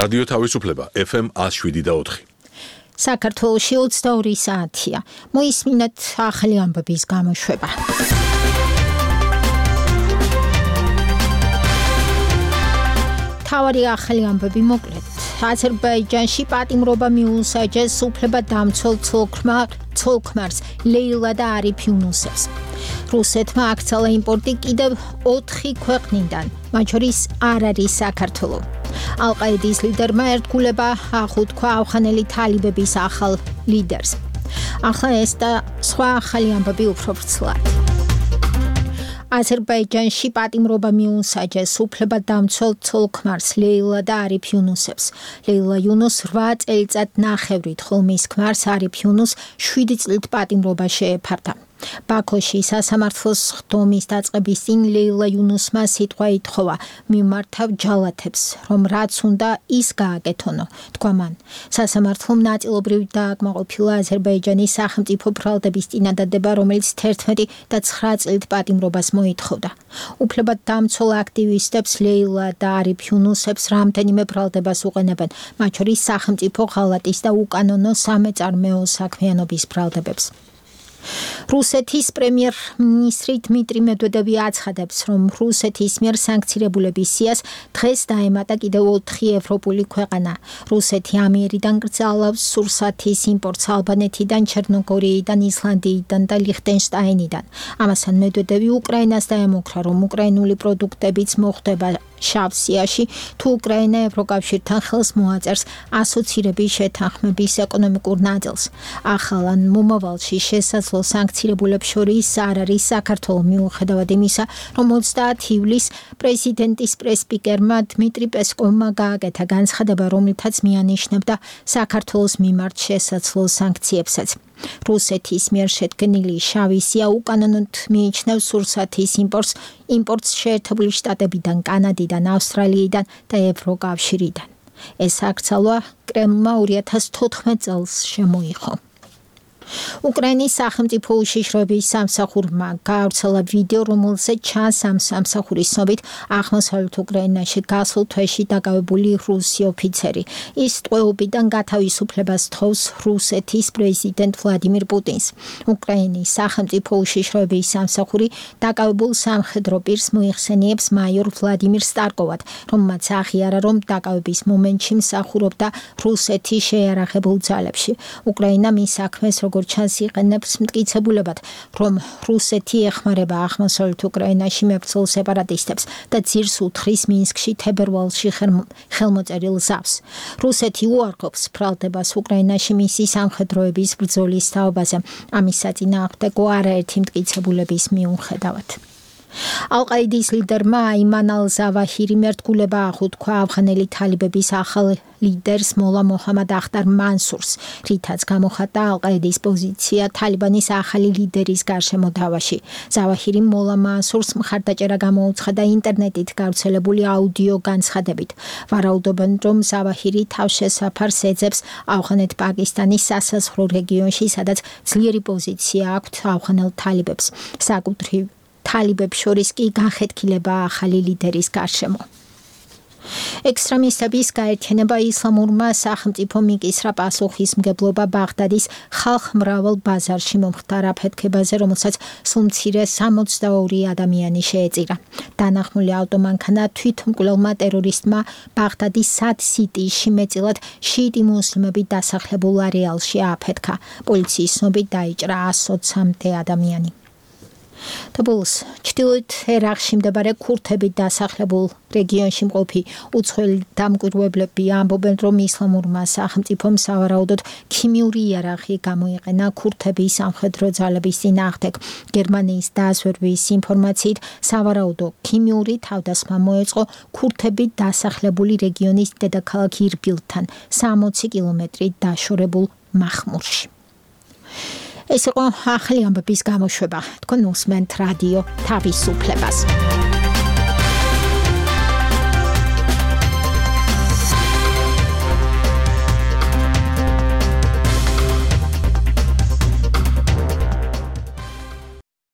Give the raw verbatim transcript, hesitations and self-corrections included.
რადიო თავისუფლება ეფ ემ one oh seven და four. საქართველოში ოცდაორი საათია. მოისმინეთ ახალი ამბების გამოშვება. თავარი ახალი ამბები მოკლედ. აზერბაიჯანში პატიმრობა მიუსაჯეს უფლებადამცველ ცოლ-ქმარს ლეილა და არიფ იუნუსებს. რუსეთმა აქცია იმპორტი კიდევ ოთხი ქვეყნიდან, მათ შორის არ არის საქართველო. ალ-ყაიდის ლიდერმა ერთგულება აღუთქვა ავღანელი თალიბების ახალ ლიდერს. ახლა ეს და სხვა ახალი ამბები უფრო ვრცლად. აზერბაიჯანში პატიმრობა მიუსაჯეს უფლებადამცველ ცოლ-ქმარს ლეილა და არიფ იუნუსებს. ლეილა იუნუს რვა წელიწადნახევრით, ხოლო მის ქმარს არიფ იუნუს შვიდი წლით პატიმრობა შეეფარდა. ბაქოში სასამართლოს ხდომის დაწყების წინ ლეილა იუნუსმა სიტყვა ითხოვა მიმართავ ჯალათებს, რომ რაც უნდა ის გააკეთონო, თქვა მან. სასამართლომ ნაწილობრივ დააკმაყოფილა აზერბაიჯანის სახელმწიფო ბრალდების წინადადება, რომელიც თერთმეტი და ცხრა წლით პატიმრობას მოითხოვდა. უფლებადამცველ აქტივისტებს ლეილა და არიფ იუნუსებს რამდენიმე ბრალდებას უყენებენ, მათ შორის სახელმწიფო ღალატის და უკანონო სამეწარმეო საქმიანობის ბრალდებებს. რუსეთის პრემიერ-მინისტრი დმიტრი მედვედევი აცხადებს, რომ რუსეთის მიერ სანქცირებულების სიას დღეს დაემატა კიდევ ოთხი ევროპული ქვეყანა. რუსეთი ამიერიდან გრძელავს სურსათის იმპორტს ალბანეთიდან, ჩერნოგორიიდან, ისლანდიიდან და ლიხტენშტაინიდან. ამასთან მედვედევი უკრაინას დაემუქრა, რომ უკრაინული პროდუქტებიც მოხვდება შავსიაში, თუ უკრაინა ევროკავშირთან ხელს მოაწერს ასოცირების შეთანხმების ეკონომიკურ ნაწილს. ახალ ან მომავალში შესაძლო სანქცირებულებს შორის არ არის საქართველო, მიუხედავად იმისა, რომ ოცდაათი ივლისს პრეზიდენტის პრესსპიკერმა დმიტრი პესკოვმა გააკეთა განცხადება, რომლითაც მიანიშნებდა საქართველოს მიმართ შესაძლო სანქციებსაც. რუსეთის მიერ შედგენილი შავი სია უკანონოდ მიიჩნევს სურსათის იმპორტს, იმპორტს შეერთებული შტატებიდან, კანადიდან, ავსტრალიიდან და ევროკავშირიდან. ეს აკრძალვა კრემლმა ორი ათას თოთხმეტ წელს შემოიღო. უკრაინის სახელმწიფო უშიშროების სამსახურმა გაავრცელა ვიდეო, რომელზეც ჩანს ამ სამსახურის ცნობით აღმოსავლეთ უკრაინაში გასულ თვეში დაკავებული რუსი ოფიცერი. ის ტყვეობიდან გათავისუფლებას თხოვს რუსეთის პრეზიდენტ ვლადიმირ პუტინს. უკრაინის სახელმწიფო უშიშროების სამსახური დაკავებულ სამხედრო პირს მოიხსენიებს მაიორ ვლადიმირ სტარკოვად, რომელმაც აღიარა, რომ დაკავების მომენტში მსახურობდა რუსეთის შეიარაღებულ ძალებში. უკრაინა მის საქმეს როგორც ჩანს იყენებს მტკიცებულებად, რომ რუსეთი ეხმარება აღმოსავლეთ უკრაინაში მებრძოლ სეპარატისტებს და ძირს უთხრის მინსკში თებერვალში ხელმოწერილ ზავს. რუსეთი უარყოფს ბრალდებას უკრაინაში მისი სამხედროების ბრძოლის თაობაზე, ამის საწინააღმდეგო არაერთი მტკიცებულების მიუხედავად. ალ-ყაიდის ლიდერმა აიმან ალ-ზავაჰირიმ ერთგულება აღუთქვა ავღანელი თალიბების ახალ ლიდერს მოლა მოჰამად ახტარ მანსურს, რითაც გამოხატა ალ-ყაიდის პოზიცია თალიბანის ახალი ლიდერის გარშემო დავაში. ზავაჰირიმ მოლა მანსურს მხარდაჭერა გამოუცხადა ინტერნეტით გავრცელებული აუდიო განცხადებით. ვარაუდობენ, რომ ზავაჰირი თავშესაფარს ეძებს ავღანეთ-პაკისტანის სასაზღვრო რეგიონში, სადაც ძლიერი პოზიცია აქვთ ავღანელ თალიბებს. საკუთრივ თალიბებს შორის კი განხეთქილება ახალი ლიდერის გარშემო. ექსტრემისტების გაერთიანება ისლამურმა სახელმწიფო მიკისრა პასუხისმგებლობა ბაღდადის ხალხმრავალ ბაზარში მომხდარ აფეთქებაზე, რომელსაც სულ მცირე სამოცდაორი ადამიანი შეეწირა. დანახმული ავტომანქანა თვითმკვლელმა ტერორისტმა ბაღდადის სად-სიტიში მეტწილად შიიტი მუსლიმები დასახლებულ არეალში აფეთქა. პოლიციის ცნობით დაიჭრა ასი ოცამდე ადამიანი. თბილისს ჩრდილოეთ ერაყში მდებარე ქურთებით დასახლებულ რეგიონში მყოფი უცხოელი დამკვირვებლები ამბობენ, რომ ისლამურმა სახელმწიფომ სავარაუდოდ ქიმიური იარაღი გამოიყენა ქურთების სამხედრო ძალების წინააღმდეგ. გერმანიის დაზვერვის ინფორმაციით, სავარაუდო ქიმიური თავდასხმა მოეწყო ქურთებით დასახლებული რეგიონის დედაქალაქ ირბილთან, სამოცი კილომეტრით დაშორებულ მახმურში. ეს იყო ახალი ამბების გამოშვება. თქვენ უსმენთ რადიო თავისუფლებას.